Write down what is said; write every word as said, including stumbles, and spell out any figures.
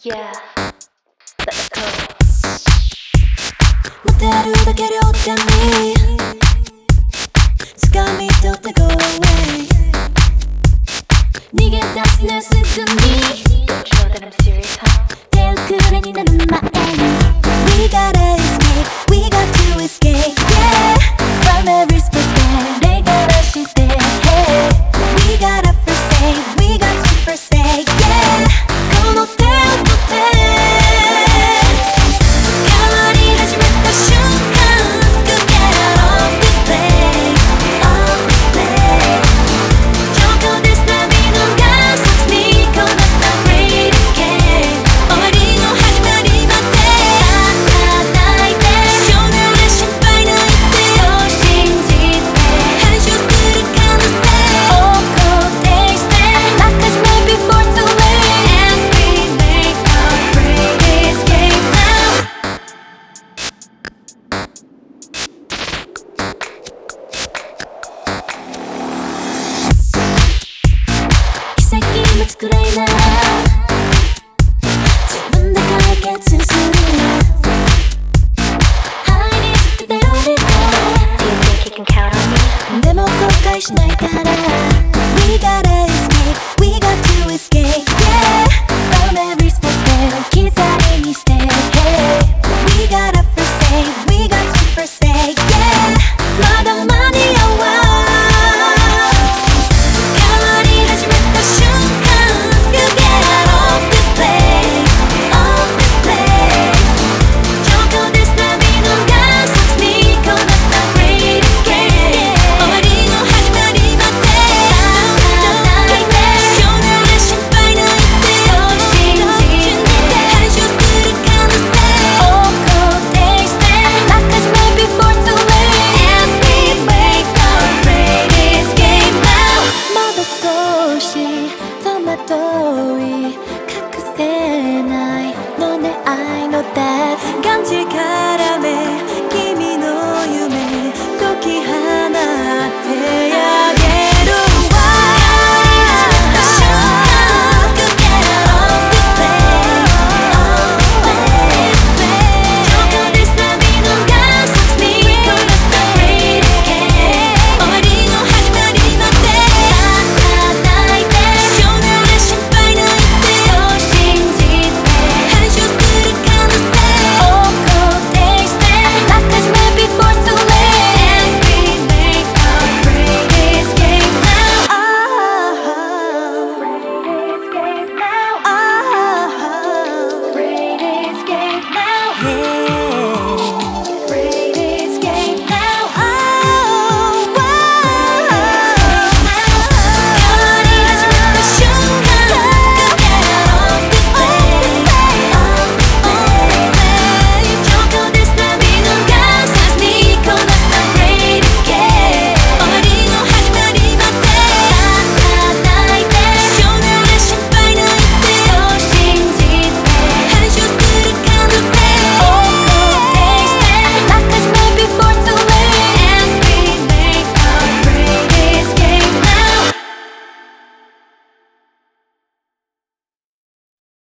Yeah, let's go. 持てるだけ両手に掴み取って go away 逃げ出すねすぐに Don't you know that I'm serious, huh? 手遅れになる前に We gotta escape, we got to escape, yeah From every split that they gotta shoot that, hey We gotta forsake, we got to forsake, yeah この手を取って変わり始めた瞬間 Let's go get off this place, off this place 状況です波のガスにこなした Great Escape 終わりの始まりまで働いて将来は心配ないってそう信じて反射する可能性を肯定して Like us way before too late As we make our great escape now 奇跡待つくらいなら自分で解決する愛につけており Do you think you can count on me? でも後悔しないから We gotta